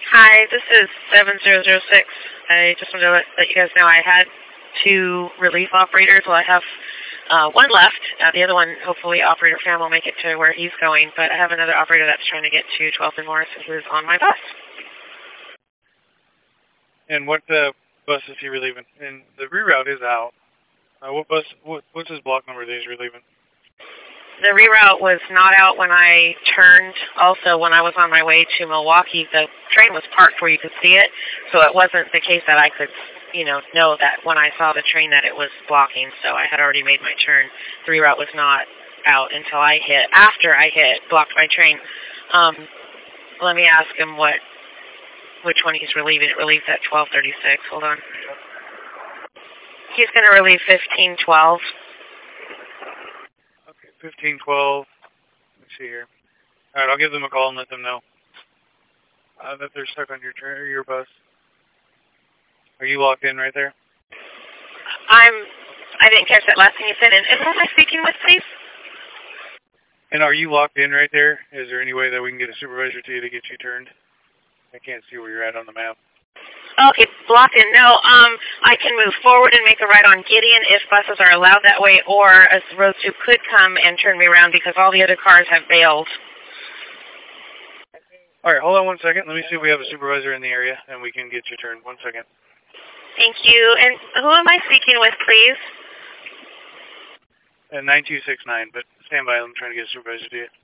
Hi, this is 7006. I just wanted to let you guys know I had two relief operators. Well, I have one left. The other one, hopefully, Operator Fam will make it to where he's going. But I have another operator that's trying to get to 12th and Morris who's on my bus. And what bus is he relieving? And the reroute is out. What's his block number that he's relieving? The reroute was not out when I turned. Also, when I was on my way to Milwaukee, the train was parked where you could see it, so it wasn't the case that I could, know that when I saw the train that it was blocking, so I had already made my turn. The reroute was not out until I hit. After I hit, blocked my train. Let me ask him which one he's relieving. It relieves at 12:36. Hold on. He's going to relieve 1512. 1512. Let's see here. All right, I'll give them a call and let them know that they're stuck on your bus. Are you locked in right there? I didn't catch that last thing you said. And who am I speaking with, please? And are you locked in right there? Is there any way that we can get a supervisor to you to get you turned? I can't see where you're at on the map. Okay, blocked in. No, I can move forward and make a right on Gideon if buses are allowed that way, or a road soup could come and turn me around because all the other cars have bailed. All right, hold on 1 second. Let me see if we have a supervisor in the area, and we can get you turned. 1 second. Thank you. And who am I speaking with, please? 9269, but stand by. I'm trying to get a supervisor to you.